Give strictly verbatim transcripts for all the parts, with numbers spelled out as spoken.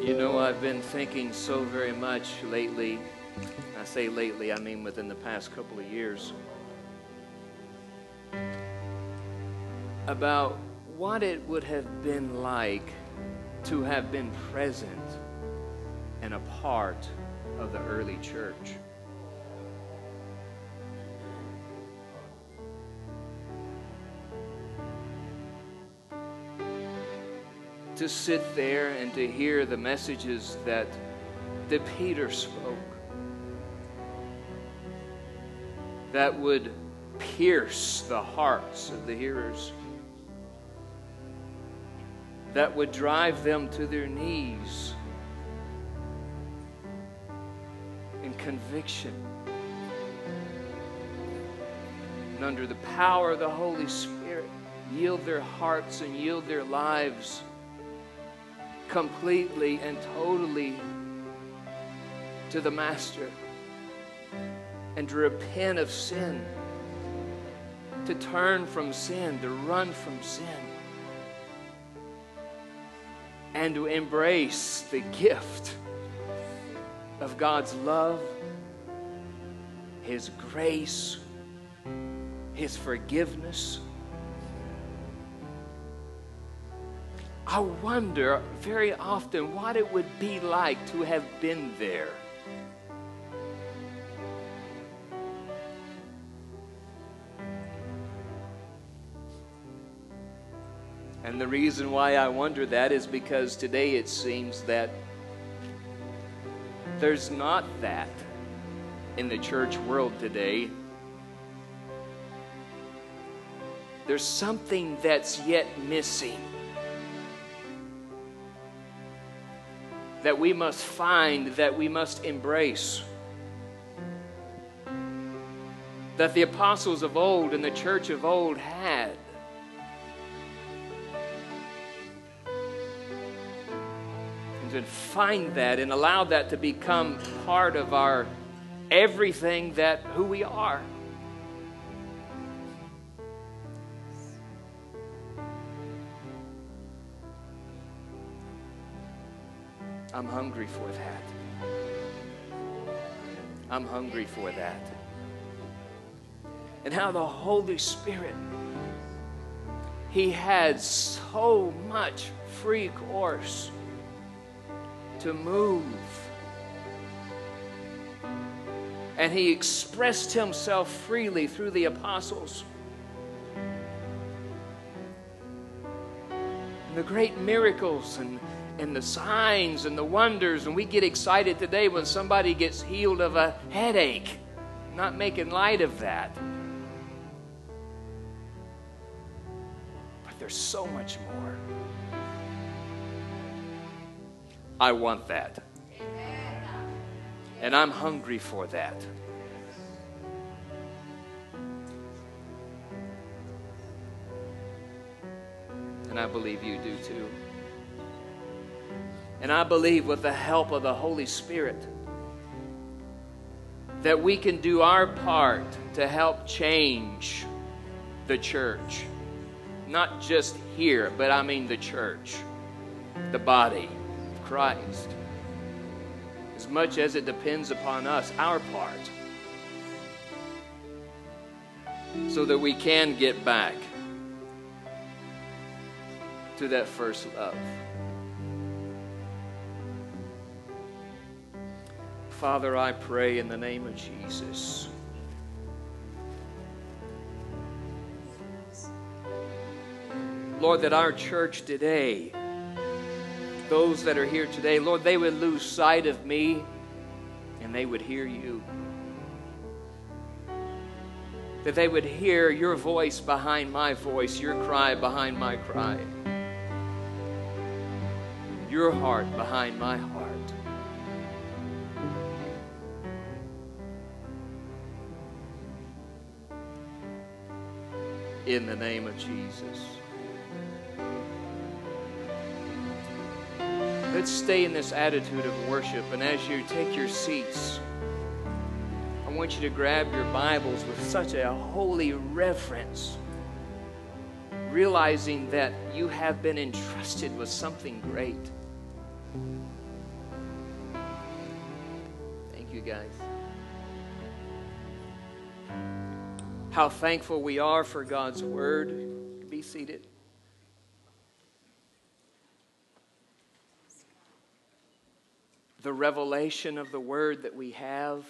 You know, I've been thinking so very much lately. I say lately, I mean within the past couple of years, about what it would have been like to have been present and a part of the early church. To sit there and to hear the messages that, that Peter spoke, that would pierce the hearts of the hearers, that would drive them to their knees in conviction. And under the power of the Holy Spirit, yield their hearts and yield their lives completely and totally to the Master, and to repent of sin, to turn from sin, to run from sin, and to embrace the gift of God's love, His grace, His forgiveness. I wonder very often what it would be like to have been there. And the reason why I wonder that is because today it seems that there's not that in the church world today. There's something that's yet missing, that we must find, that we must embrace. That the apostles of old and the church of old had. And to find that and allow that to become part of our everything, that who we are. I'm hungry for that. I'm hungry for that. And how the Holy Spirit, He had so much free course to move. And He expressed Himself freely through the apostles. And the great miracles and and the signs and the wonders, and we get excited today when somebody gets healed of a headache. Not making light of that. But there's so much more. I want that. And I'm hungry for that. And I believe you do too. And I believe with the help of the Holy Spirit that we can do our part to help change the church. Not just here, but I mean the church, the body of Christ. As much as it depends upon us, our part, so that we can get back to that first love. Father, I pray in the name of Jesus. Lord, that our church today, those that are here today, Lord, they would lose sight of me and they would hear you. That they would hear your voice behind my voice, your cry behind my cry, your heart behind my heart. In the name of Jesus. Let's stay in this attitude of worship. And as you take your seats, I want you to grab your Bibles with such a holy reverence, realizing that you have been entrusted with something great. Thank you, guys. How thankful we are for God's Word. Be seated. The revelation of the Word that we have.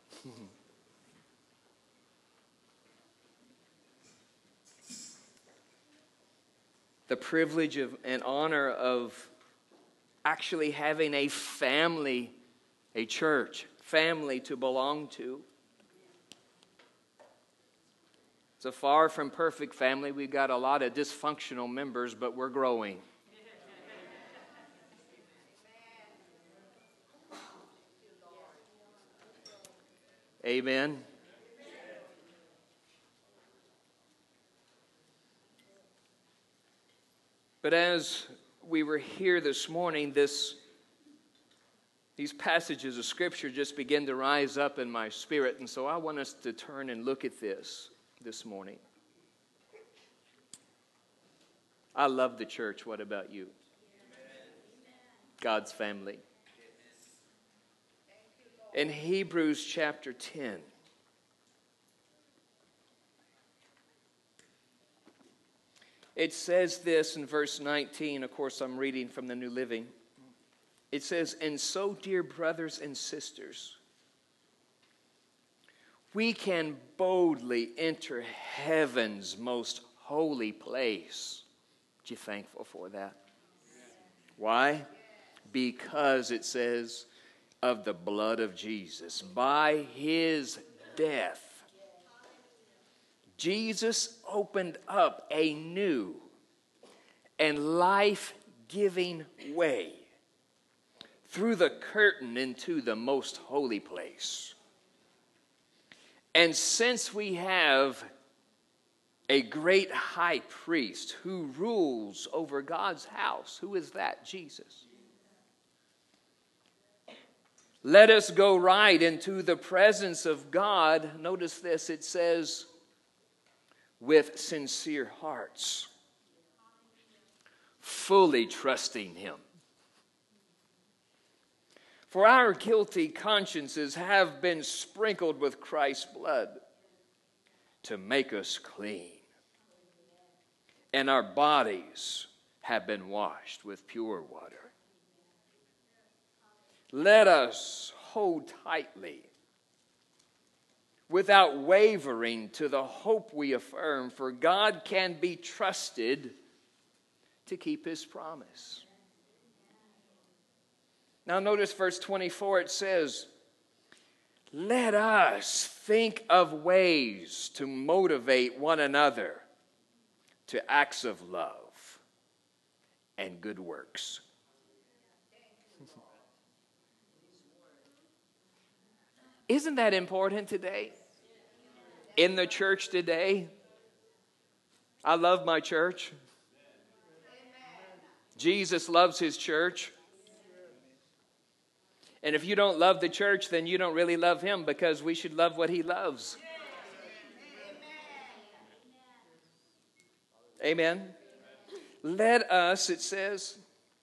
The privilege of and honor of actually having a family, a church, family to belong to. It's a far from perfect family. We've got a lot of dysfunctional members, but we're growing. Amen. But as we were here this morning, this, these passages of Scripture just begin to rise up in my spirit. And so I want us to turn and look at this this morning. I love the church. What about you? God's family. In Hebrews chapter ten. It says this in verse nineteen. Of course, I'm reading from the New Living. It says, "And so, dear brothers and sisters, we can boldly enter heaven's most holy place." Aren't you thankful for that? Why? Because it says, of the blood of Jesus. By His death, Jesus opened up a new and life-giving way through the curtain into the most holy place. And since we have a great high priest who rules over God's house, who is that? Jesus. Let us go right into the presence of God. Notice this, it says, with sincere hearts, fully trusting Him. For our guilty consciences have been sprinkled with Christ's blood to make us clean, and our bodies have been washed with pure water. Let us hold tightly, without wavering, to the hope we affirm, for God can be trusted to keep His promise. Now notice verse twenty-four, it says, let us think of ways to motivate one another to acts of love and good works. Isn't that important today? In the church today? I love my church. Jesus loves His church. And if you don't love the church, then you don't really love Him, because we should love what He loves. Amen. Let us, it says,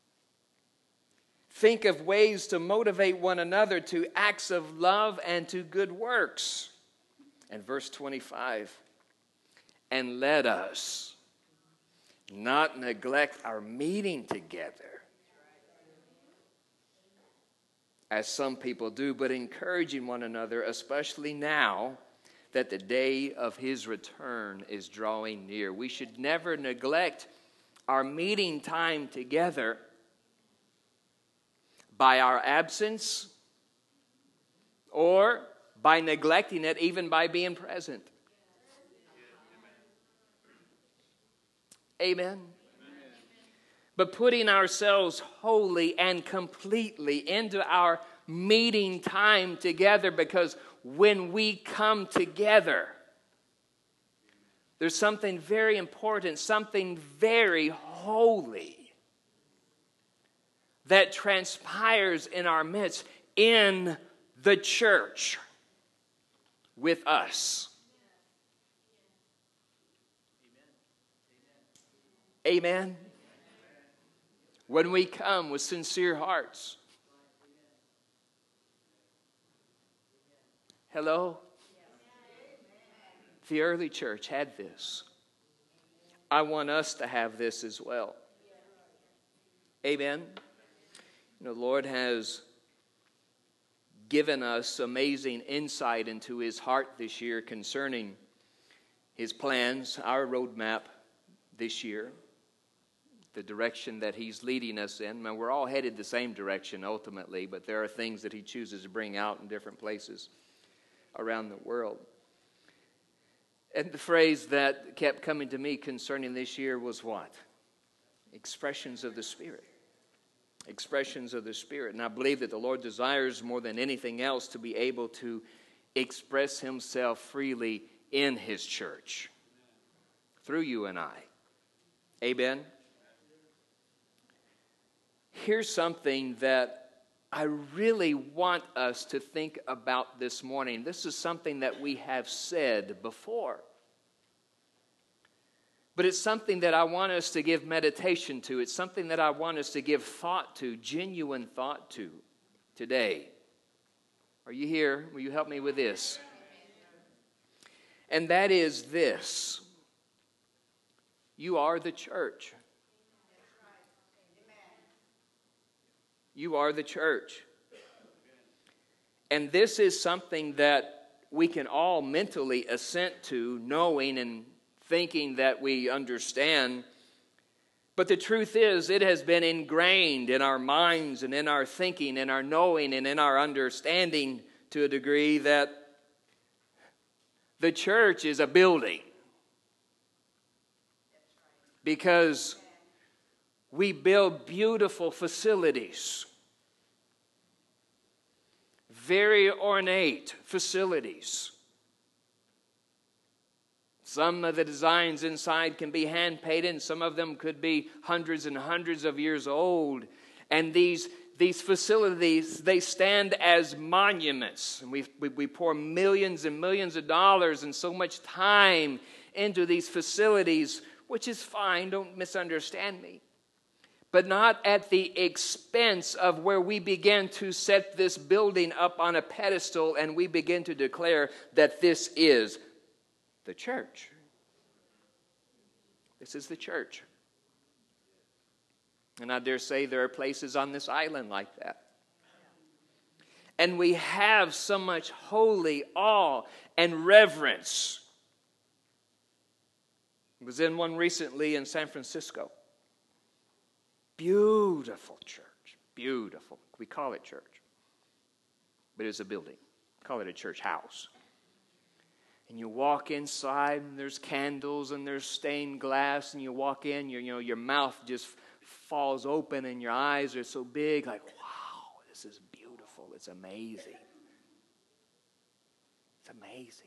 think of ways to motivate one another to acts of love and to good works. And verse twenty-five, and let us not neglect our meeting together, as some people do, but encouraging one another, especially now that the day of His return is drawing near. We should never neglect our meeting time together by our absence, or by neglecting it even by being present. Amen. Amen. But putting ourselves wholly and completely into our meeting time together, because when we come together, there's something very important, something very holy that transpires in our midst, in the church, with us. Amen. Amen. When we come with sincere hearts, Hello? The early church had this. I want us to have this as well. Amen? You know, the Lord has given us amazing insight into His heart this year concerning His plans, our roadmap this year, the direction that He's leading us in. Now, we're all headed the same direction ultimately, but there are things that He chooses to bring out in different places around the world. And the phrase that kept coming to me concerning this year was what? Expressions of the Spirit. Expressions of the Spirit. And I believe that the Lord desires more than anything else to be able to express Himself freely in His church. Through you and I. Amen? Here's something that I really want us to think about this morning. This is something that we have said before. But it's something that I want us to give meditation to. It's something that I want us to give thought to, genuine thought to today. Are you here? Will you help me with this? And that is this. You are the church. You are the church. And this is something that we can all mentally assent to, knowing and thinking that we understand. But the truth is, it has been ingrained in our minds and in our thinking, in our knowing and in our understanding to a degree that the church is a building. Because we build beautiful facilities, very ornate facilities. Some of the designs inside can be hand-painted, and some of them could be hundreds and hundreds of years old. And these, these facilities, they stand as monuments. And we, we, we pour millions and millions of dollars and so much time into these facilities, which is fine, don't misunderstand me. But not at the expense of where we begin to set this building up on a pedestal and we begin to declare that this is the church. This is the church. And I dare say there are places on this island like that. And we have so much holy awe and reverence. I was in one recently in San Francisco. Beautiful church. Beautiful. We call it church. But it's a building. We call it a church house. And you walk inside, and there's candles, and there's stained glass, and you walk in, you, you know, your mouth just falls open, and your eyes are so big, like, wow, this is beautiful. It's amazing. It's amazing.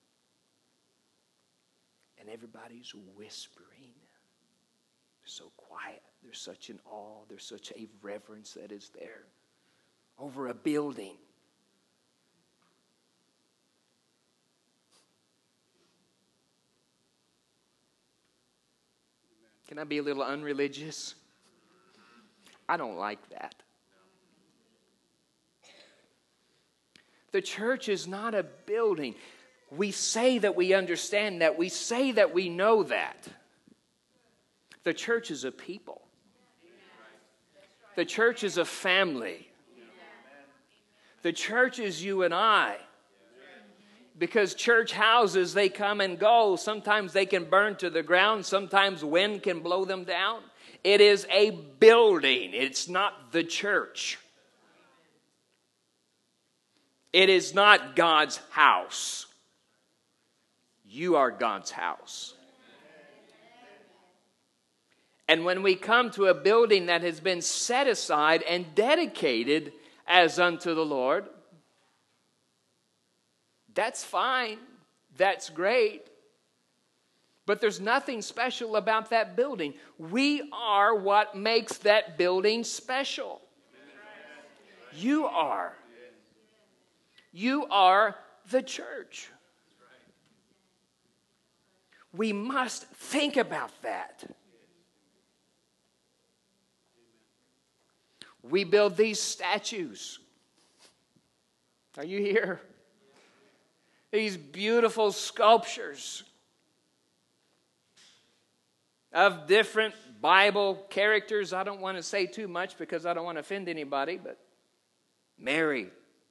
And everybody's whispering. They're so quiet. There's such an awe. There's such a reverence that is there over a building. Can I be a little unreligious? I don't like that. The church is not a building. We say that we understand that. We say that we know that. The church is a people. The church is a family. The church is you and I. Because church houses, they come and go. Sometimes they can burn to the ground. Sometimes wind can blow them down. It is a building. It's not the church. It is not God's house. You are God's house. And when we come to a building that has been set aside and dedicated as unto the Lord, that's fine. That's great. But there's nothing special about that building. We are what makes that building special. You are. You are the church. We must think about that. We build these statues. Are you here? these beautiful sculptures of different Bible characters. I don't want to say too much because I don't want to offend anybody, but Mary,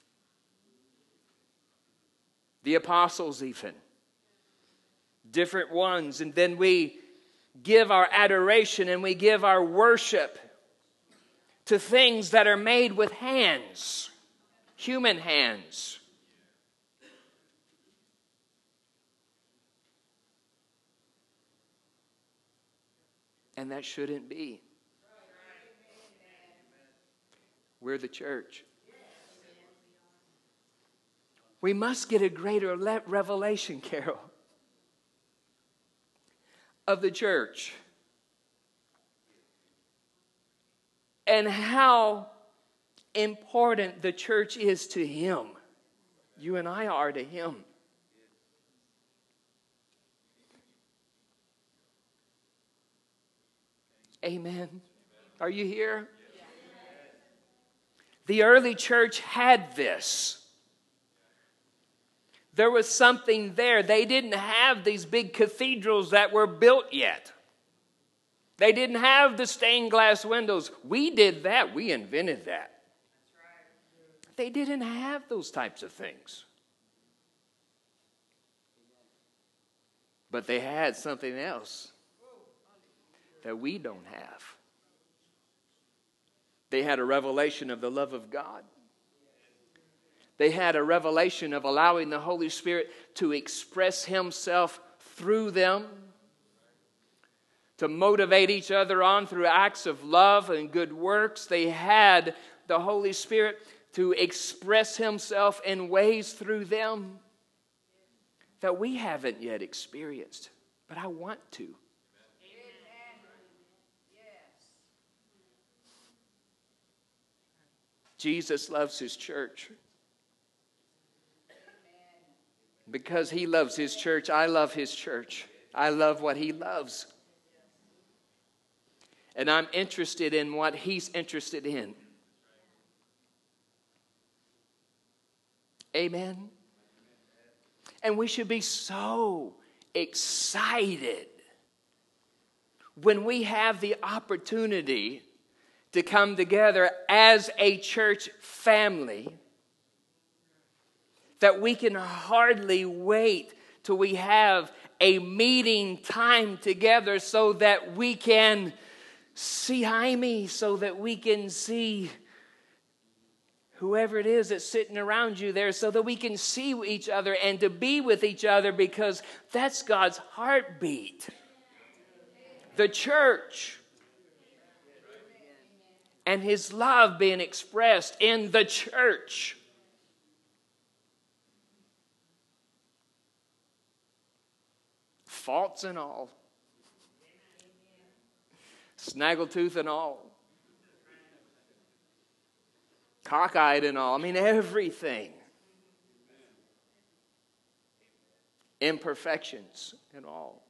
the apostles even, different ones. And then we give our adoration and we give our worship to things that are made with hands, human hands. And that shouldn't be. We're the church. We must get a greater revelation, Carol, of the church. And how important the church is to Him. You and I are to Him. Amen. Are you here? The early church had this. There was something there. They didn't have these big cathedrals that were built yet. They didn't have the stained glass windows. We did that. We invented that. They didn't have those types of things. But they had something else that we don't have. They had a revelation of the love of God. They had a revelation of allowing the Holy Spirit to express Himself through them, to motivate each other on through acts of love and good works. They had the Holy Spirit to express Himself in ways through them that we haven't yet experienced, but I want to. Jesus loves His church. Because He loves His church, I love His church. I love what He loves. And I'm interested in what He's interested in. Amen. And we should be so excited when we have the opportunity to come together as a church family, that we can hardly wait till we have a meeting time together so that we can see Jaime, so that we can see whoever it is that's sitting around you there, so that we can see each other and to be with each other, because that's God's heartbeat. The church. And His love being expressed in the church. Faults and all. Snaggletooth and all. Cockeyed and all. I mean, everything. Imperfections and all.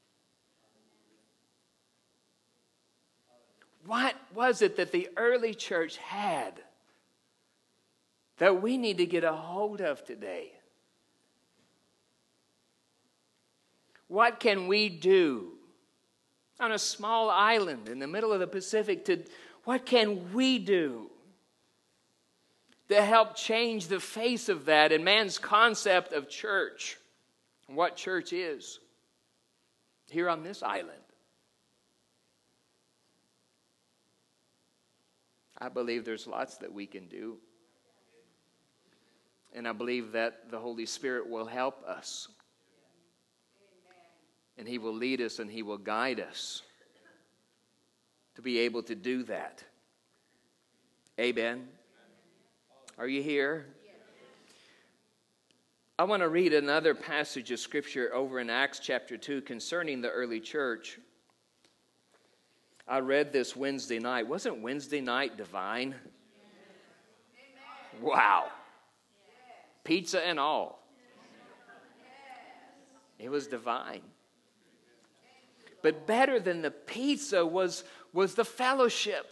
What was it that the early church had that we need to get a hold of today? What can we do on a small island in the middle of the Pacific? To what can we do to help change the face of that and man's concept of church, what church is here on this island? I believe there's lots that we can do. And I believe that the Holy Spirit will help us. And He will lead us and He will guide us to be able to do that. Amen. Are you here? I want to read another passage of Scripture over in Acts chapter two concerning the early church. I read this Wednesday night. Wasn't Wednesday night divine? Wow. Pizza and all. It was divine. But better than the pizza was, was the fellowship.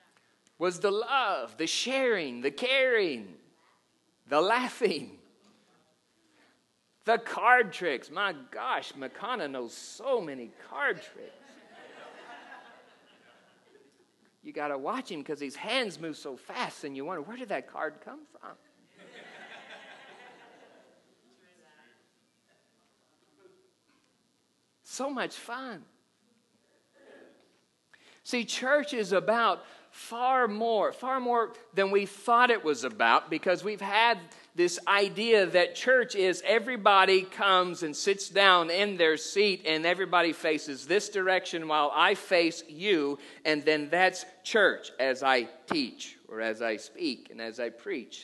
Was the love, the sharing, the caring, the laughing, The card tricks. My gosh, Makana knows so many card tricks. You got to watch him because his hands move so fast and you wonder, where did that card come from? So much fun. See, church is about far more, far more than we thought it was about, because we've had this idea that church is everybody comes and sits down in their seat and everybody faces this direction while I face you, and then that's church as I teach or as I speak and as I preach.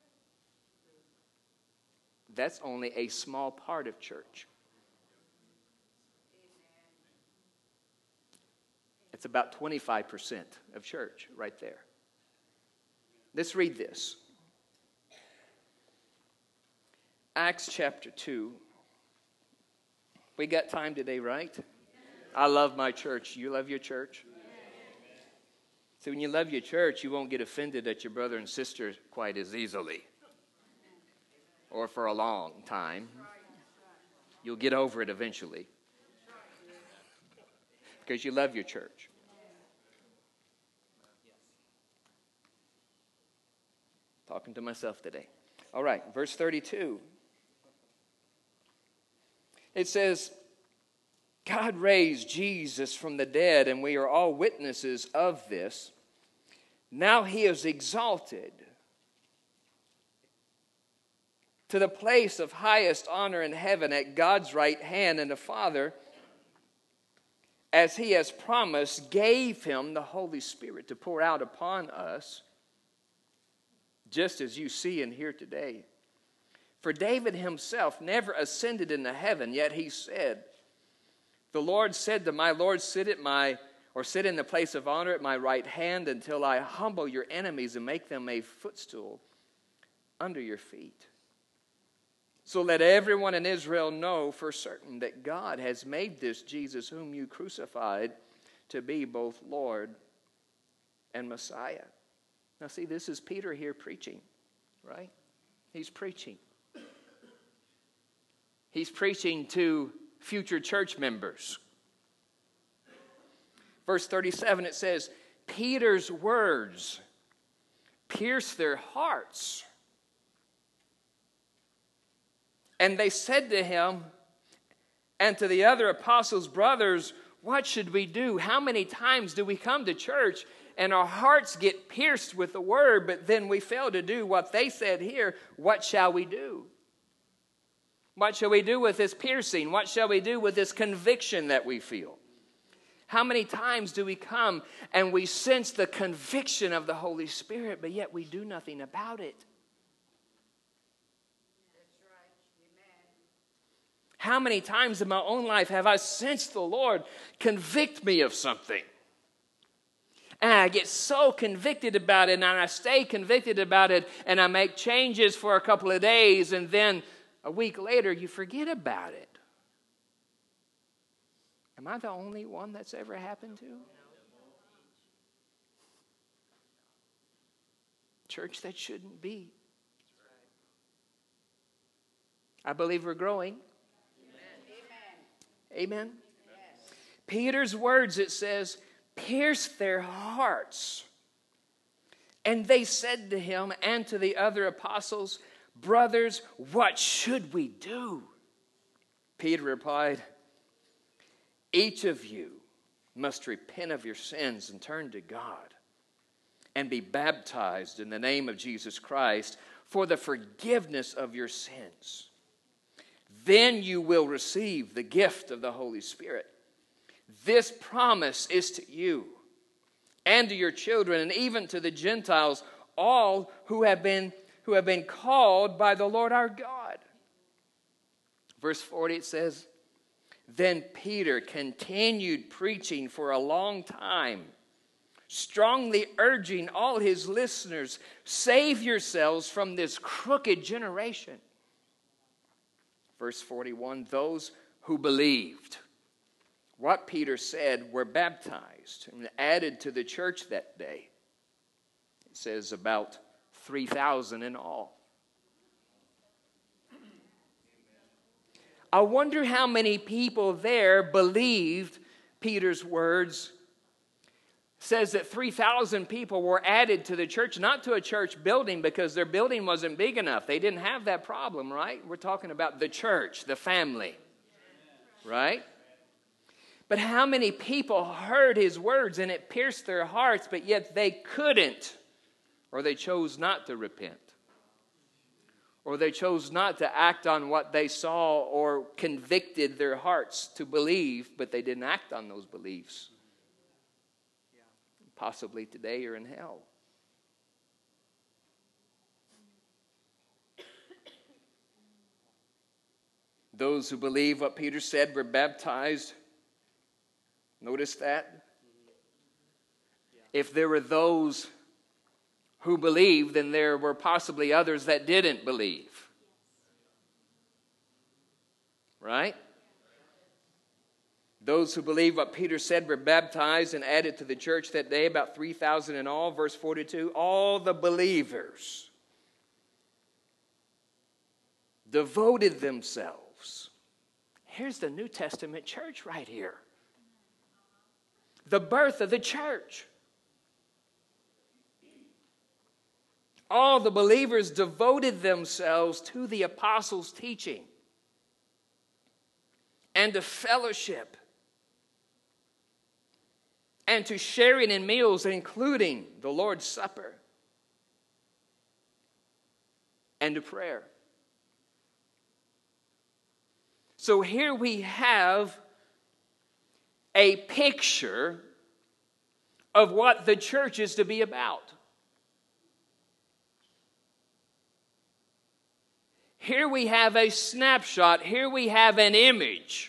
That's only a small part of church. It's about twenty-five percent of church right there. Let's read this. Acts chapter two. We got time today, right? I love my church. You love your church? So when you love your church, you won't get offended at your brother and sister quite as easily. Or for a long time. You'll get over it eventually. Because you love your church. Talking to myself today. All right, verse thirty-two. It says, God raised Jesus from the dead, and we are all witnesses of this. Now he is exalted to the place of highest honor in heaven at God's right hand, and the Father, as he has promised, gave him the Holy Spirit to pour out upon us, just as you see and hear today. For David himself never ascended into heaven, yet he said, the Lord said to my Lord, sit at my, or sit in the place of honor at my right hand until I humble your enemies and make them a footstool under your feet. So let everyone in Israel know for certain that God has made this Jesus whom you crucified to be both Lord and Messiah. Now see, this is Peter here preaching, right? He's preaching. He's preaching to future church members. Verse thirty-seven, it says, Peter's words pierced their hearts. And they said to him and to the other apostles, brothers, what should we do? How many times do we come to church and our hearts get pierced with the word, but then we fail to do what they said here? What shall we do? What shall we do with this piercing? What shall we do with this conviction that we feel? How many times do we come and we sense the conviction of the Holy Spirit, but yet we do nothing about it? How many times in my own life have I sensed the Lord convict me of something? And I get so convicted about it, and I stay convicted about it, and I make changes for a couple of days, and then a week later you forget about it. Am I the only one that's ever happened to? Church, that shouldn't be. I believe we're growing. Amen. Yes. Peter's words, it says, pierced their hearts. And they said to him and to the other apostles, brothers, what should we do? Peter replied, each of you must repent of your sins and turn to God and be baptized in the name of Jesus Christ for the forgiveness of your sins. Then you will receive the gift of the Holy Spirit. This promise is to you and to your children and even to the Gentiles, all who have been, who have been called by the Lord our God. Verse forty, it says, then Peter continued preaching for a long time, strongly urging all his listeners, save yourselves from this crooked generation. Verse forty-one, those who believed what Peter said were baptized and added to the church that day. It says about three thousand in all. I wonder how many people there believed Peter's words. It says that three thousand people were added to the church, not to a church building because their building wasn't big enough. They didn't have that problem, right? We're talking about the church, the family, right? But how many people heard his words and it pierced their hearts, but yet they couldn't, or they chose not to repent, or they chose not to act on what they saw or convicted their hearts to believe, but they didn't act on those beliefs. Possibly today you're in hell. Those who believe what Peter said were baptized. Notice that? If there were those who believed, then there were possibly others that didn't believe. Right? Those who believed what Peter said were baptized and added to the church that day, about three thousand in all. Verse forty-two, all the believers devoted themselves. Here's the New Testament church right here. The birth of the church. All the believers devoted themselves to the apostles' teaching and to fellowship and to sharing in meals, including the Lord's Supper, and to prayer. So here we have a picture of what the church is to be about. Here we have a snapshot. Here we have an image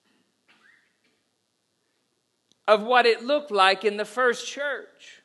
of what it looked like in the first church.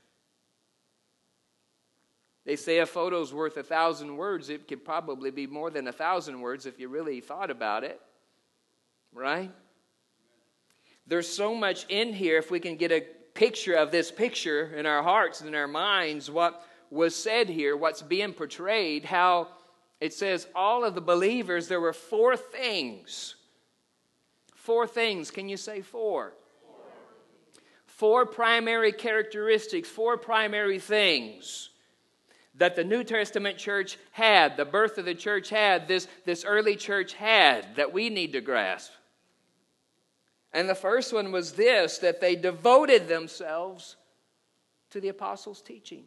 They say a photo's worth a thousand words. It could probably be more than a thousand words if you really thought about it. Right? There's so much in here. If we can get a picture of this picture in our hearts and in our minds, what was said here, what's being portrayed, how it says all of the believers, there were four things. Four things. Can you say four? Four, four primary characteristics, four primary things that the New Testament church had, the birth of the church had, this, this early church had, that we need to grasp. And the first one was this, that they devoted themselves to the apostles' teaching.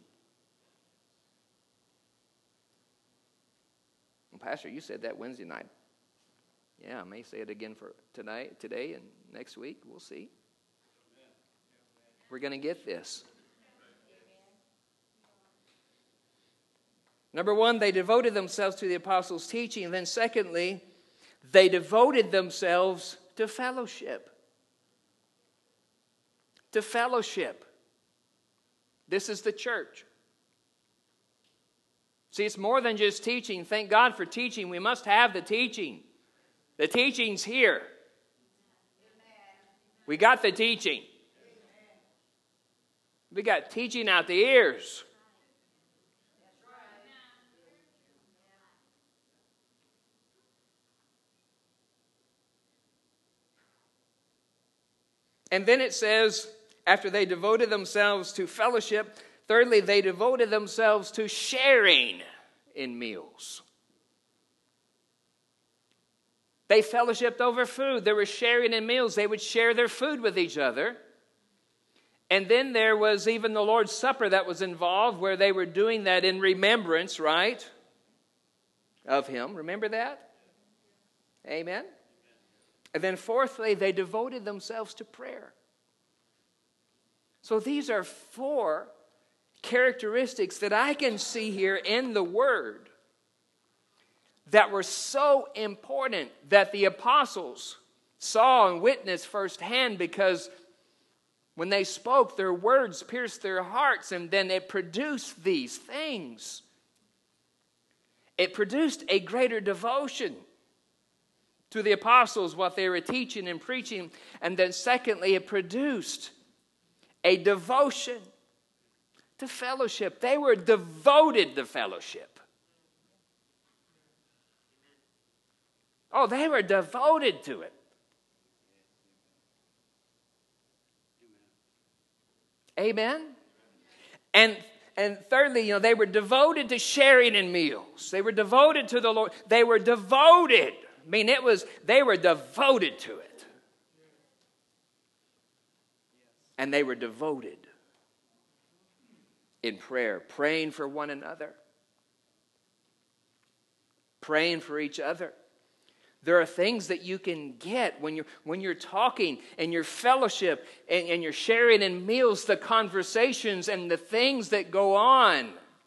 Well, Pastor, you said that Wednesday night. Yeah, I may say it again for tonight, today, and next week. We'll see. We're going to get this. Number one, they devoted themselves to the apostles' teaching. And then secondly, they devoted themselves to fellowship. To fellowship. This is the church. See, it's more than just teaching. Thank God for teaching. We must have the teaching. The teaching's here. We got the teaching. We got teaching out the ears. And then it says, after they devoted themselves to fellowship, thirdly, they devoted themselves to sharing in meals. They fellowshipped over food. They were sharing in meals. They would share their food with each other. And then there was even the Lord's Supper that was involved, where they were doing that in remembrance, right, of Him. Remember that? Amen. And then fourthly, they devoted themselves to prayer. So these are four characteristics that I can see here in the Word that were so important that the apostles saw and witnessed firsthand, because when they spoke, their words pierced their hearts, and then it produced these things. It produced a greater devotion to the apostles, what they were teaching and preaching. And then secondly, it produced a devotion to fellowship. They were devoted to fellowship. Oh, they were devoted to it. Amen? And and thirdly, you know, they were devoted to sharing in meals. They were devoted to the Lord. They were devoted. I mean, it was, they were devoted to it. And they were devoted in prayer, praying for one another, praying for each other. There are things that you can get when you're, when you're talking and your fellowship and, and you're sharing in meals, the conversations and the things that go on.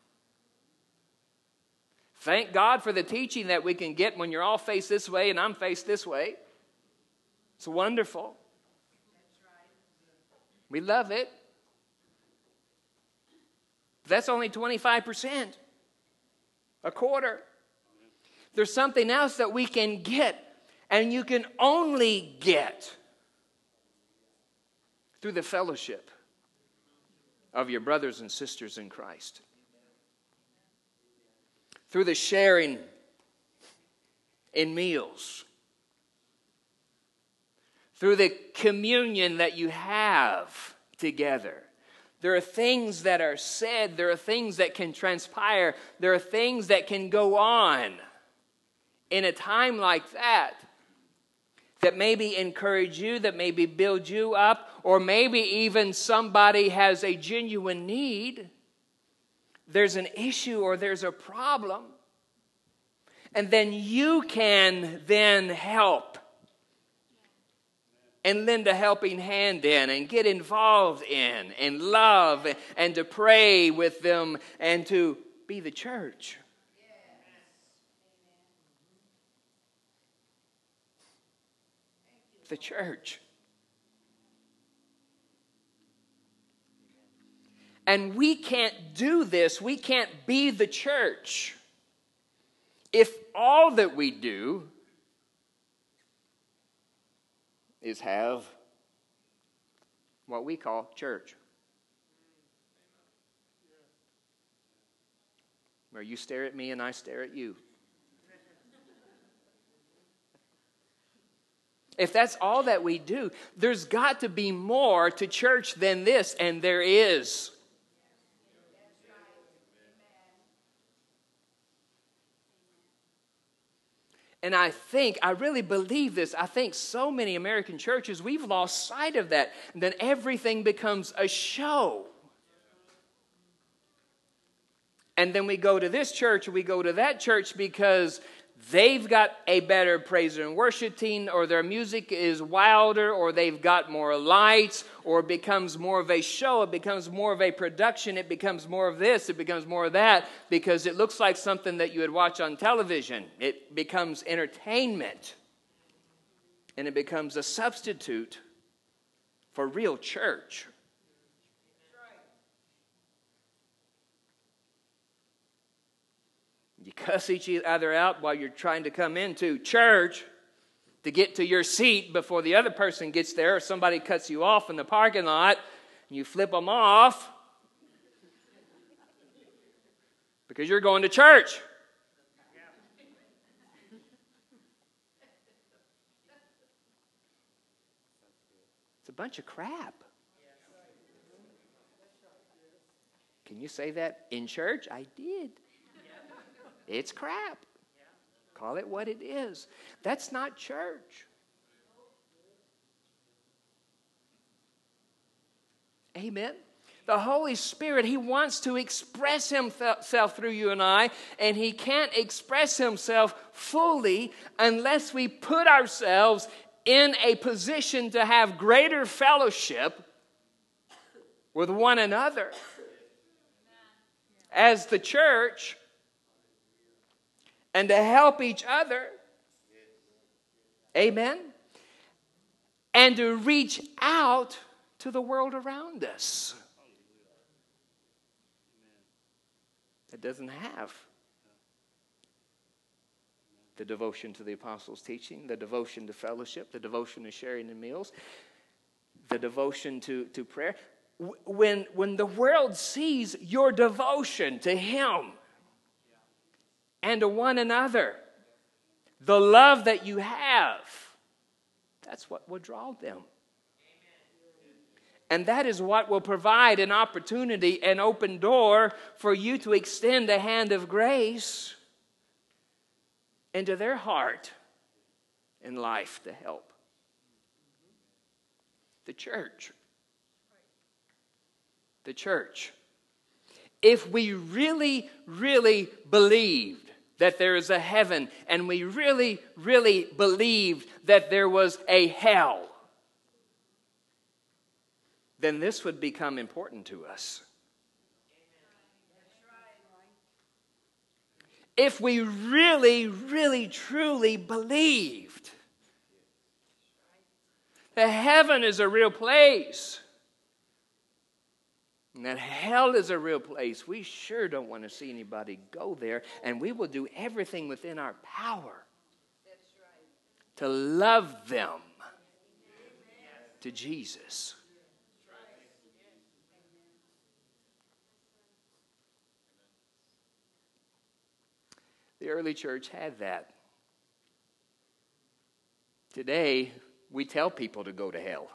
Thank God for the teaching that we can get when you're all faced this way and I'm faced this way. It's wonderful. We love it. That's only twenty-five percent. A quarter. There's something else that we can get, and you can only get through the fellowship of your brothers and sisters in Christ. Through the sharing in meals. Through the communion that you have together. There are things that are said. There are things that can transpire. There are things that can go on in a time like that, that maybe encourage you, that maybe build you up, or maybe even somebody has a genuine need. There's an issue or there's a problem. And then you can then help and lend a helping hand in and get involved in and love and to pray with them and to be the church. The church. And we can't do this, we can't be the church if all that we do is have what we call church. Where you stare at me and I stare at you. If that's all that we do, there's got to be more to church than this, and there is. And I think, I really believe this, I think so many American churches, we've lost sight of that. And then everything becomes a show. And then we go to this church, or we go to that church because they've got a better praise and worship team, or their music is wilder, or they've got more lights, or it becomes more of a show, it becomes more of a production, it becomes more of this, it becomes more of that, because it looks like something that you would watch on television. It becomes entertainment, and it becomes a substitute for real church. You cuss each other out while you're trying to come into church to get to your seat before the other person gets there, or somebody cuts you off in the parking lot, and you flip them off because you're going to church. It's a bunch of crap. Can you say that in church? I did. It's crap. Call it what it is. That's not church. Amen. The Holy Spirit, He wants to express Himself through you and I, and He can't express Himself fully unless we put ourselves in a position to have greater fellowship with one another. As the church, and to help each other. Amen. And to reach out to the world around us. That doesn't have the devotion to the apostles' teaching, the devotion to fellowship, the devotion to sharing in meals, the devotion to, to prayer. When, when the world sees your devotion to Him, and to one another, The love that you have, that's what will draw them. And that is what will provide an opportunity, an open door for you to extend a hand of grace into their heart and life to help. The church. The church. If we really, really believed that there is a heaven, and we really, really believed that there was a hell, then this would become important to us. If we really, really, truly believed that heaven is a real place and that hell is a real place, we sure don't want to see anybody go there, and we will do everything within our power to love them to Jesus. The early church had that. Today, we tell people to go to hell.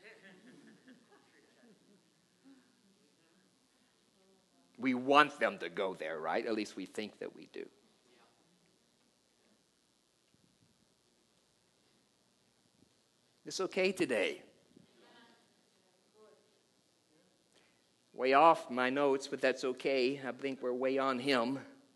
We want them to go there, right? At least we think that we do. It's okay today. Way off my notes, but that's okay. I think we're way on him.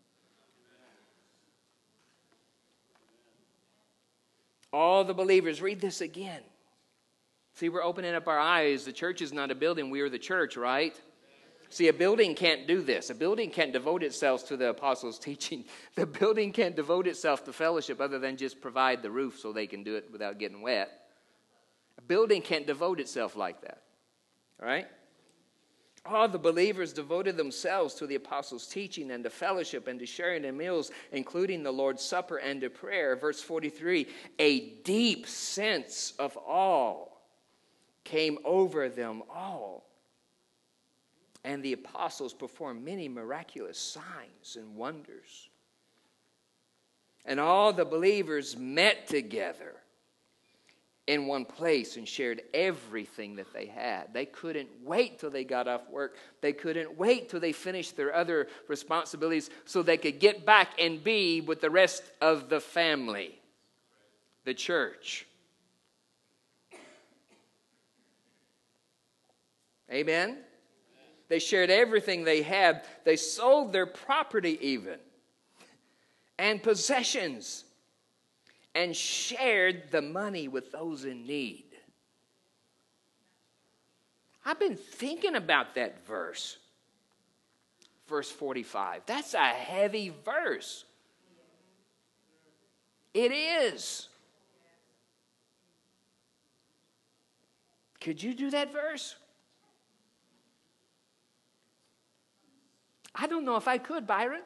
All the believers, read this again. See, we're opening up our eyes. The church is not a building. We are the church, right? See, a building can't do this. A building can't devote itself to the apostles' teaching. The building can't devote itself to fellowship other than just provide the roof so they can do it without getting wet. A building can't devote itself like that. All right? All the believers devoted themselves to the apostles' teaching and to fellowship and to sharing in meals, including the Lord's Supper and to prayer. Verse forty-three, a deep sense of awe came over them all. And the apostles performed many miraculous signs and wonders. And all the believers met together in one place and shared everything that they had. They couldn't wait till they got off work. They couldn't wait till they finished their other responsibilities so they could get back and be with the rest of the family, the church. Amen? They shared everything they had. They sold their property even and possessions and shared the money with those in need. I've been thinking about that verse. Verse forty-five. That's a heavy verse. It is. Could you do that verse? I don't know if I could, Byron.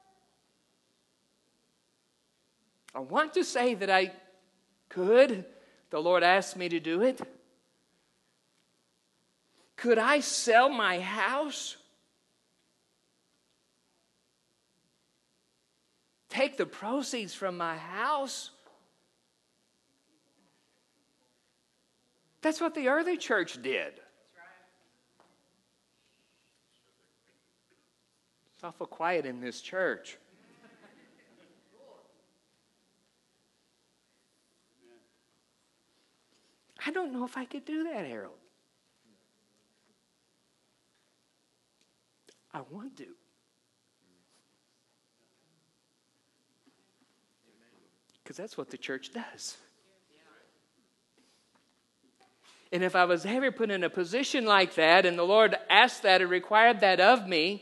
I want to say that I could. The Lord asked me to do it. Could I sell my house? Take the proceeds from my house? That's what the early church did. It's awful quiet in this church. I don't know if I could do that, Harold. I want to. Because that's what the church does. And if I was ever put in a position like that, and the Lord asked that and required that of me,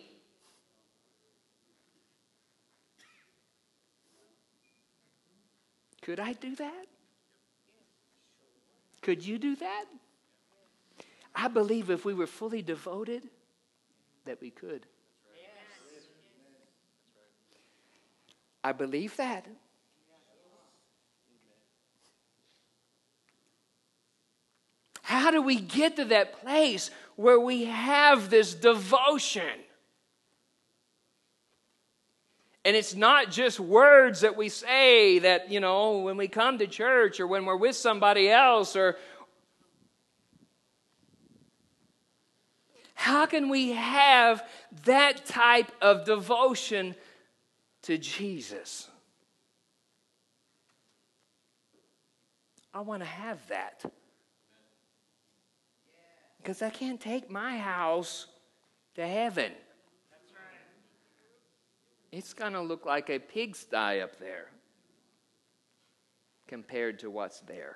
could I do that? Could you do that? I believe if we were fully devoted, that we could. I believe that. How do we get to that place where we have this devotion And it's not just words that we say that, you know, when we come to church or when we're with somebody else, or how can we have that type of devotion to Jesus? I want to have that. Because I can't take my house to heaven. It's going to look like a pigsty up there compared to what's there.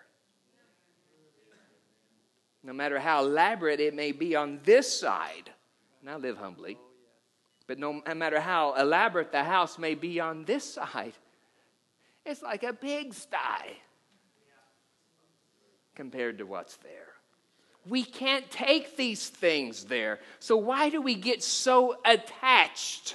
No matter how elaborate it may be on this side, and I live humbly, but no matter how elaborate the house may be on this side, it's like a pigsty compared to what's there. We can't take these things there. So why do we get so attached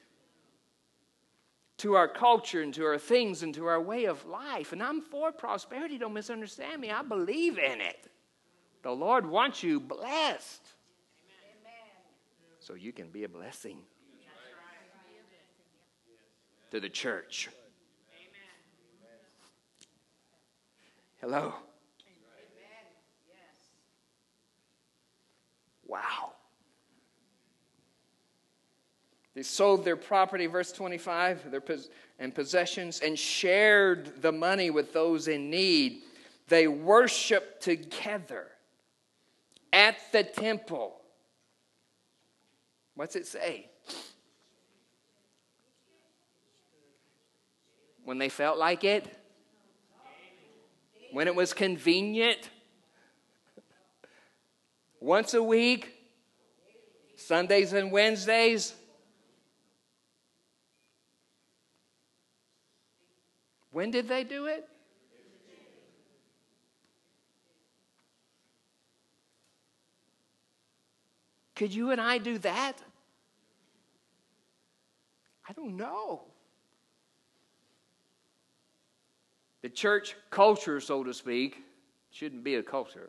to our culture and to our things and to our way of life? And I'm for prosperity. Don't misunderstand me. I believe in it. The Lord wants you blessed. Amen. So you can be a blessing to the church. Amen. Hello. Wow. They sold their property, verse twenty-five, their pos- and possessions, and shared the money with those in need. They worshiped together at the temple. What's it say? When they felt like it? When it was convenient? Once a week, Sundays and Wednesdays. When did they do it? Could you and I do that? I don't know. The church culture, so to speak, shouldn't be a culture,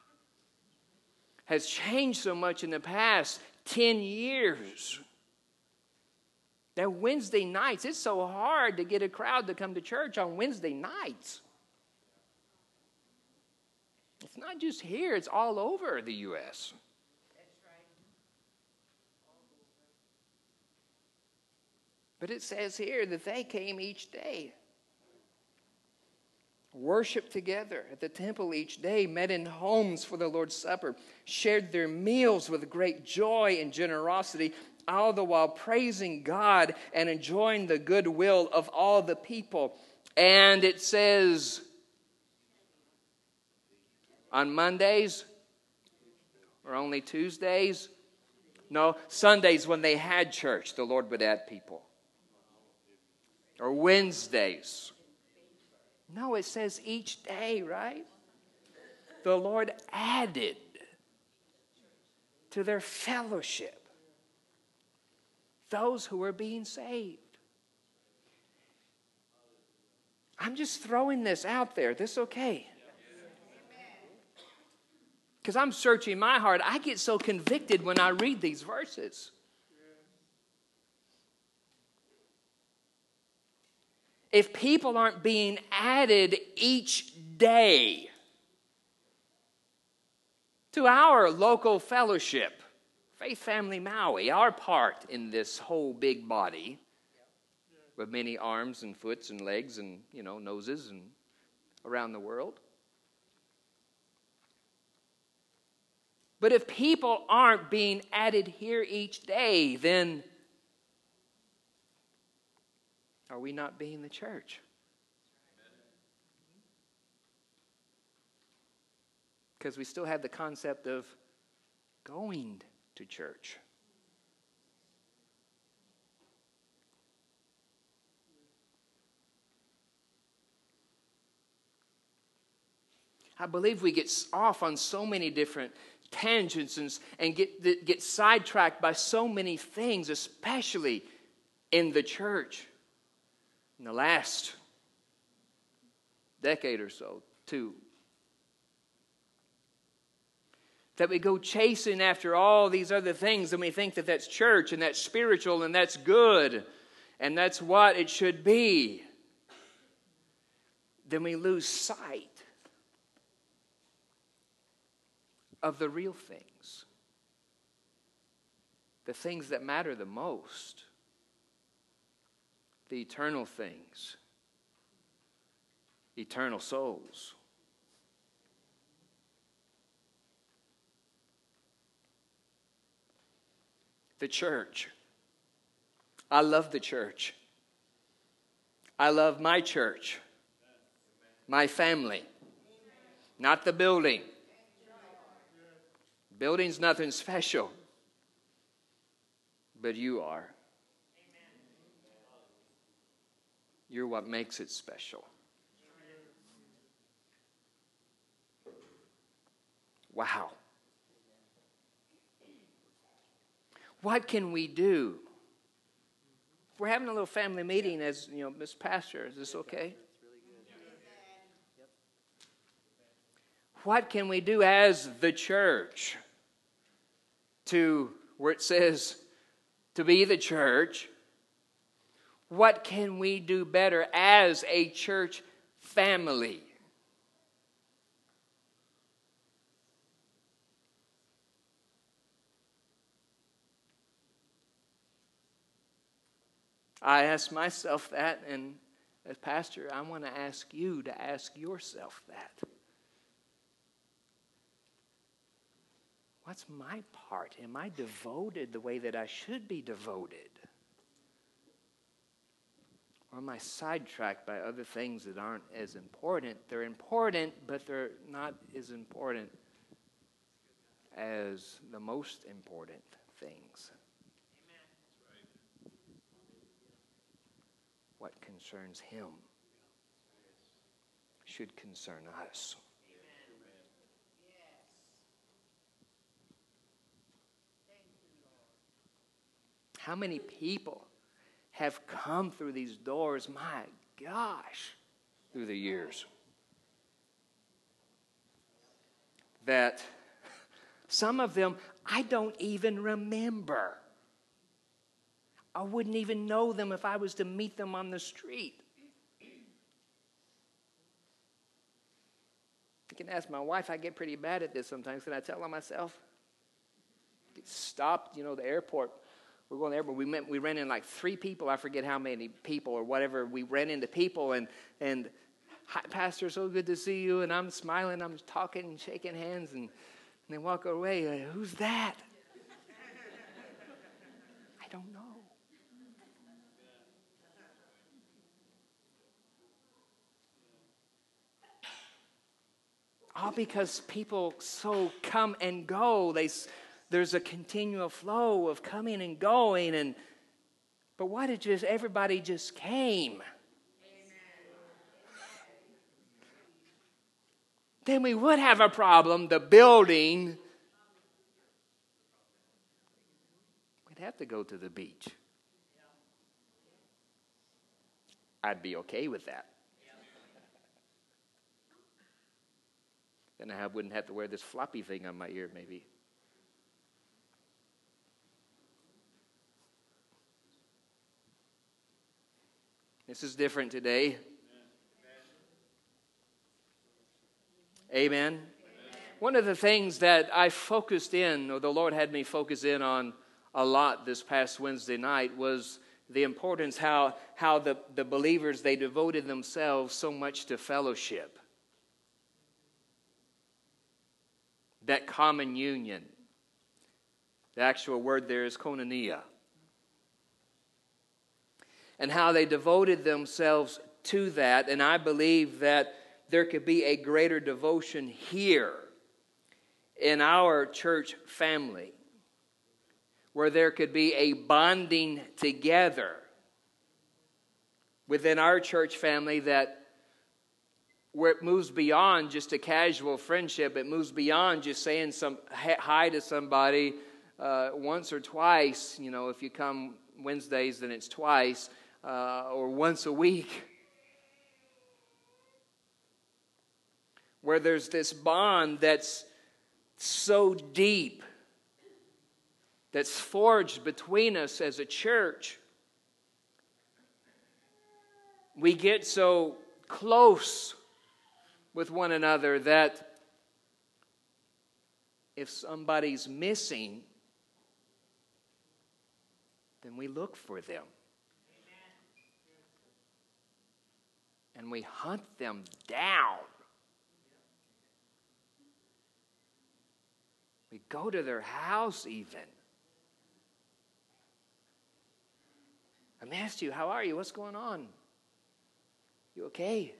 has changed so much in the past ten years. That Wednesday nights, it's so hard to get a crowd to come to church on Wednesday nights. It's not just here, it's all over the U S That's right. But it says here that they came each day. Worshiped together at the temple each day, met in homes for the Lord's Supper, shared their meals with great joy and generosity, all the while praising God and enjoying the goodwill of all the people. And it says, on Mondays, or only Tuesdays? No, Sundays when they had church, the Lord would add people. Or Wednesdays. No, it says each day, right? The Lord added to their fellowship those who were being saved. I'm just throwing this out there. This okay? Because I'm searching my heart. I get so convicted when I read these verses. If people aren't being added each day to our local fellowship, Faith Family Maui, our part in this whole big body with many arms and foots and legs and, you know, noses and around the world. But if people aren't being added here each day, then are we not being the church? Because we still have the concept of going to church. I believe we get off on so many different tangents and, and get, get sidetracked by so many things, especially in the church. In the last decade or so, too. That we go chasing after all these other things and we think that that's church and that's spiritual and that's good. and that's what it should be, then we lose sight of the real things, the things that matter the most, the eternal things, eternal souls. The church. I love the church. I love my church, my family, not the building. Building's nothing special, but you are. You're what makes it special. Wow. What can we do? We're having a little family meeting as, you know, Miss Pastor. Is this okay? What can we do as the church to, where it says to be the church, what can we do better as a church family? I ask myself that, and as pastor, I want to ask you to ask yourself that. What's my part? Am I devoted the way that I should be devoted? Or am I sidetracked by other things that aren't as important? They're important, but they're not as important as the most important things. What concerns him should concern us. How many people have come through these doors, my gosh, through the years, that some of them I don't even remember. I wouldn't even know them if I was to meet them on the street. I can ask my wife. I get pretty bad at this sometimes. Can I tell on myself? Get stopped, you know, the airport. We're going to the airport. We met, we ran in like three people. I forget how many people or whatever. We ran into people and and hi, Pastor, so good to see you. And I'm smiling. I'm talking and shaking hands, and, and they walk away. Like, who's that? I don't know. All because people so come and go. They, there's a continual flow of coming and going. And but what if just everybody just came? Amen. Then we would have a problem. The building, we'd have to go to the beach. I'd be okay with that. Then I wouldn't have to wear this floppy thing on my ear, maybe. This is different today. Amen. Amen. One of the things that I focused in, or the Lord had me focus in on a lot this past Wednesday night, was the importance how, how the, the believers, they devoted themselves so much to fellowship. That common union. The actual word there is koinonia. And how they devoted themselves to that. And I believe that there could be a greater devotion here in our church family, where there could be a bonding together within our church family, that where it moves beyond just a casual friendship. It moves beyond just saying some hi to somebody uh, once or twice. You know, if you come Wednesdays, then it's twice, uh, or once a week. Where there's this bond that's so deep, that's forged between us as a church, We get so close with one another that if somebody's missing, then we look for them. And we hunt them down. We go to their house even. I asked you, how are you? What's going on? You okay?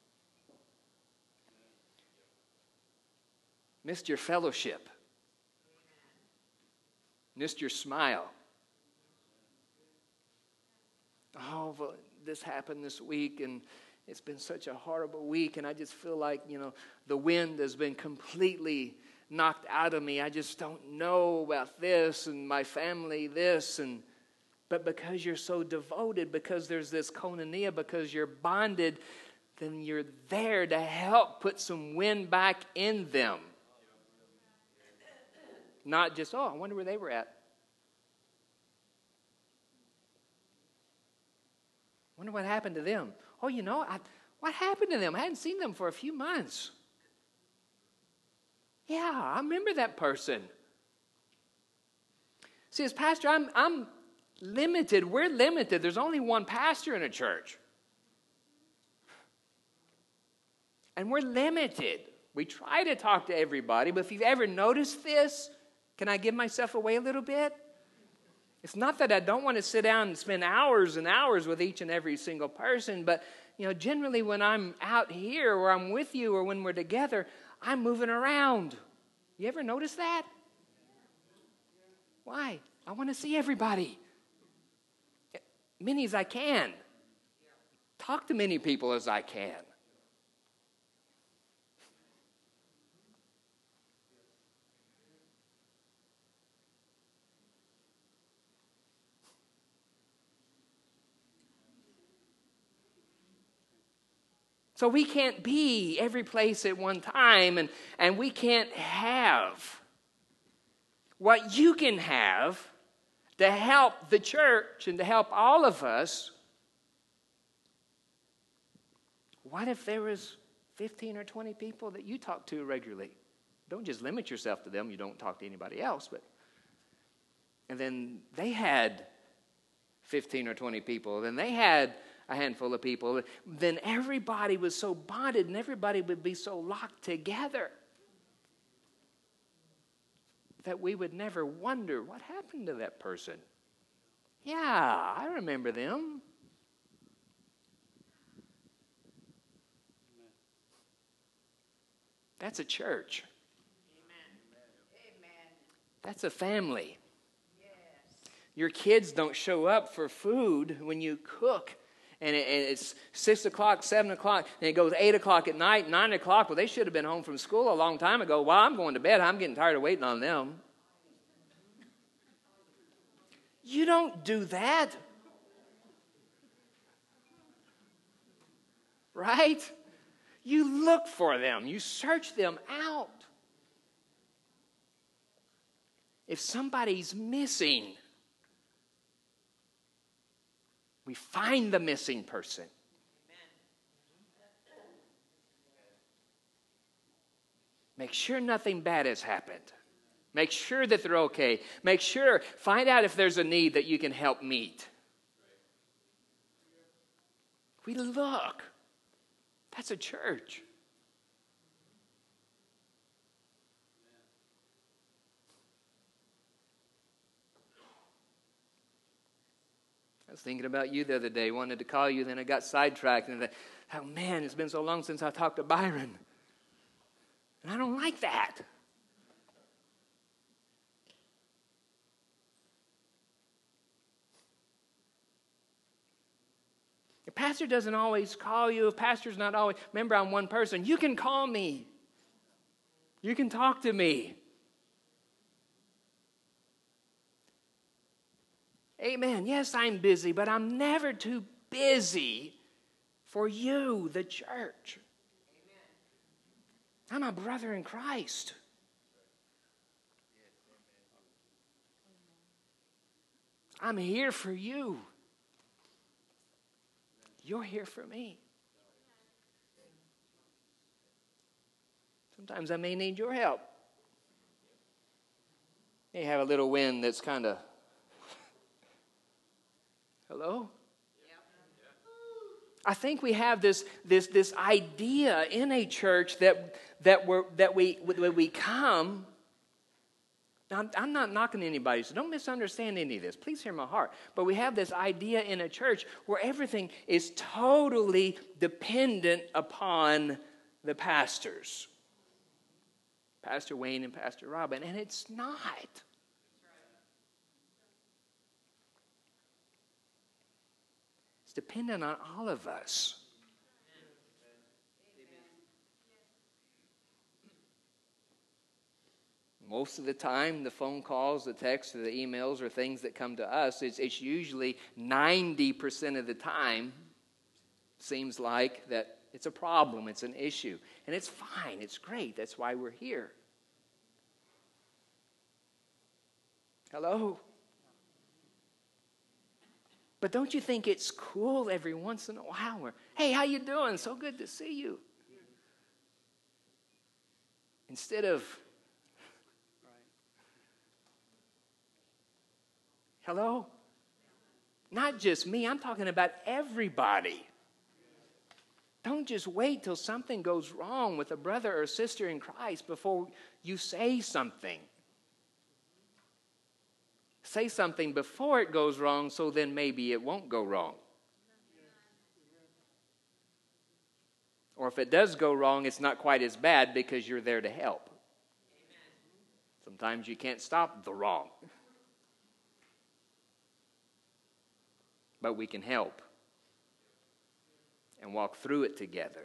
Missed your fellowship. Missed your smile. Oh, well, this happened this week, and it's been such a horrible week, and I just feel like, you know, the wind has been completely knocked out of me. I just don't know about this and my family this. and But because you're so devoted, because there's this koinonia, because you're bonded, then you're there to help put some wind back in them. Not just, oh, I wonder where they were at. Wonder what happened to them. Oh, you know, I, what happened to them? I hadn't seen them for a few months. Yeah, I remember that person. See, as pastor, I'm, I'm limited. We're limited. There's only one pastor in a church. And we're limited. We try to talk to everybody, but if you've ever noticed this, can I give myself away a little bit? It's not that I don't want to sit down and spend hours and hours with each and every single person, but you know, generally when I'm out here or I'm with you or when we're together, I'm moving around. You ever notice that? Why? I want to see everybody. Many as I can. Talk to many people as I can. So we can't be every place at one time, and, and we can't have what you can have to help the church and to help all of us. What if there was fifteen or twenty people that you talk to regularly? Don't just limit yourself to them. You don't talk to anybody else. But and then they had fifteen or twenty people. Then they had a handful of people. Then everybody was so bonded and everybody would be so locked together that we would never wonder what happened to that person. Yeah, I remember them. That's a church. Amen. That's a family. Yes. Your kids don't show up for food when you cook. And, it, and it's six o'clock, seven o'clock, and it goes eight o'clock at night, nine o'clock. Well, they should have been home from school a long time ago. Well, I'm going to bed. I'm getting tired of waiting on them. You don't do that. Right? You look for them. You search them out. If somebody's missing, we find the missing person. Make sure nothing bad has happened. Make sure that they're okay. Make sure, find out if there's a need that you can help meet. We look. That's a church. I was thinking about you the other day. Wanted to call you, then I got sidetracked. And I thought, oh man, it's been so long since I talked to Byron. And I don't like that. If pastor doesn't always call you, if pastor's not always, remember I'm one person, you can call me. You can talk to me. Amen. Yes, I'm busy, but I'm never too busy for you, the church. Amen. I'm a brother in Christ. I'm here for you. You're here for me. Sometimes I may need your help. May have a little wind that's kind of, hello? I think we have this, this, this idea in a church that, that, we're, that we, when we come. Now, I'm not knocking anybody, so don't misunderstand any of this. Please hear my heart. But we have this idea in a church where everything is totally dependent upon the pastors. Pastor Wayne and Pastor Robin, and it's not. It's dependent on all of us. Most of the time, the phone calls, the texts, or the emails, or things that come to us, it's, it's usually ninety percent of the time, seems like that it's a problem, it's an issue. And it's fine, it's great, that's why we're here. Hello? But don't you think it's cool every once in a while where, hey, how you doing? So good to see you. Instead of, hello? Not just me, I'm talking about everybody. Don't just wait till something goes wrong with a brother or sister in Christ before you say something. Say something before it goes wrong, so then maybe it won't go wrong. Or if it does go wrong, it's not quite as bad because you're there to help. Sometimes you can't stop the wrong. But we can help and walk through it together.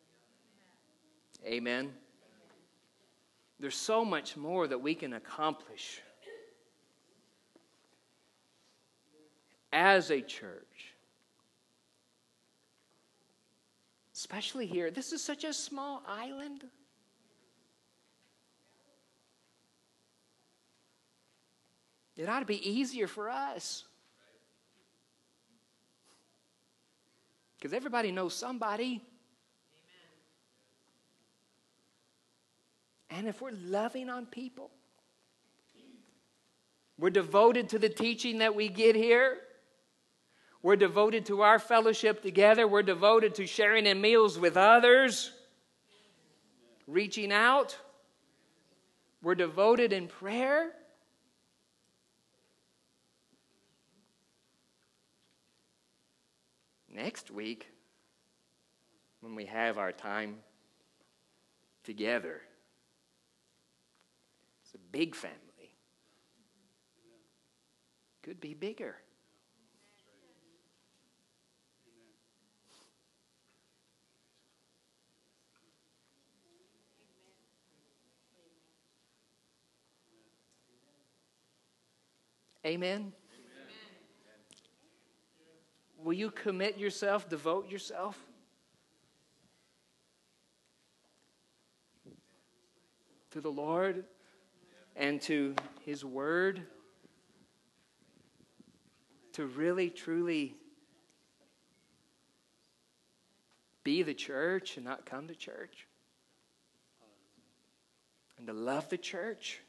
Amen? There's so much more that we can accomplish as a church. Especially here. This is such a small island. It ought to be easier for us. Because everybody knows somebody. Amen. And if we're loving on people, we're devoted to the teaching that we get here. We're devoted to our fellowship together. We're devoted to sharing in meals with others. Reaching out. We're devoted in prayer. Next week, when we have our time together, it's a big family. Could be bigger. Amen? Amen. Will you commit yourself, devote yourself? To the Lord and to His Word? To really, truly be the church and not come to church? And to love the church?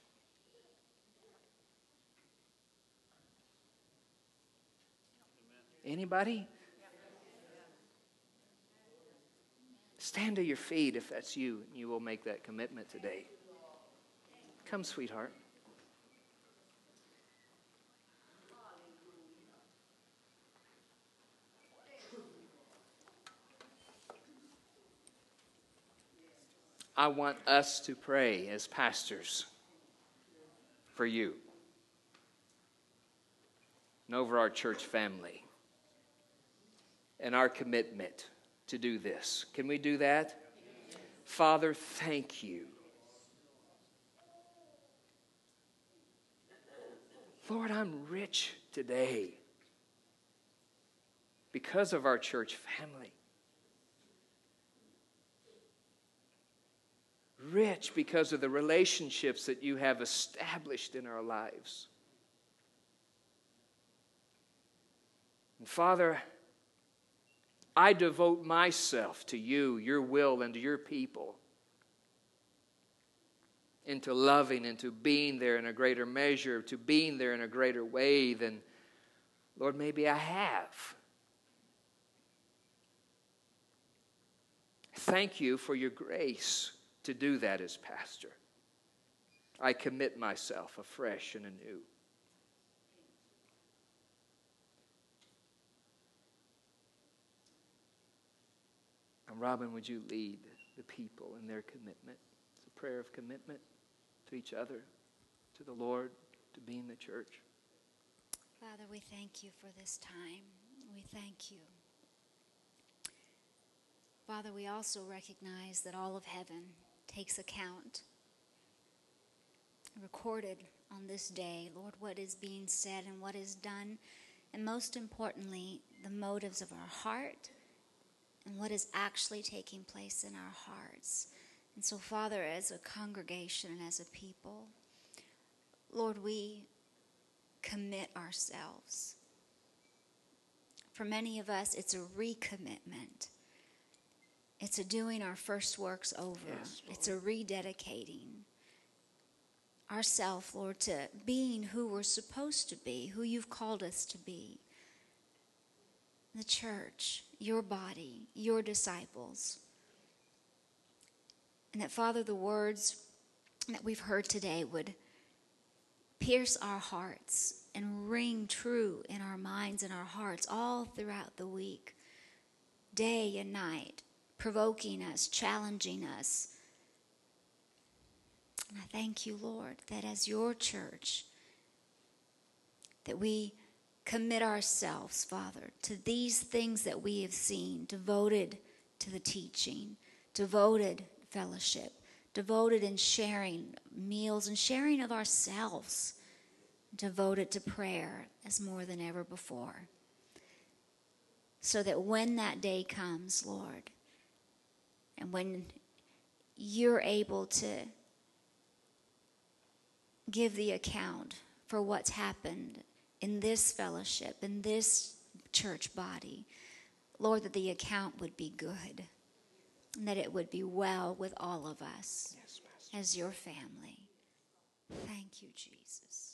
Anybody? Stand to your feet if that's you, and you will make that commitment today. Come, sweetheart. I want us to pray as pastors for you and over our church family and our commitment to do this. Can we do that? Father, thank you. Lord, I'm rich today because of our church family. Rich because of the relationships that you have established in our lives. And Father, I devote myself to you, your will, and to your people, into loving and to being there in a greater measure, to being there in a greater way than, Lord, maybe I have. Thank you for your grace to do that as pastor. I commit myself afresh and anew. And Robin, would you lead the people in their commitment? It's a prayer of commitment to each other, to the Lord, to being the church. Father, we thank you for this time. We thank you. Father, we also recognize that all of heaven takes account, recorded on this day, Lord, what is being said and what is done, and most importantly, the motives of our heart and what is actually taking place in our hearts. And so, Father, as a congregation and as a people, Lord, we commit ourselves. For many of us, it's a recommitment. It's a doing our first works over. Yes, it's a rededicating ourselves, Lord, to being who we're supposed to be, who you've called us to be. The church, your body, your disciples. And that, Father, the words that we've heard today would pierce our hearts and ring true in our minds and our hearts all throughout the week, day and night, provoking us, challenging us. And I thank you, Lord, that as your church, that we commit ourselves, Father, to these things that we have seen, devoted to the teaching, devoted fellowship, devoted in sharing meals and sharing of ourselves, devoted to prayer as more than ever before. So that when that day comes, Lord, and when you're able to give the account for what's happened in this fellowship, in this church body, Lord, that the account would be good, and that it would be well with all of us, Yes, Master. as your family. Thank you, Jesus.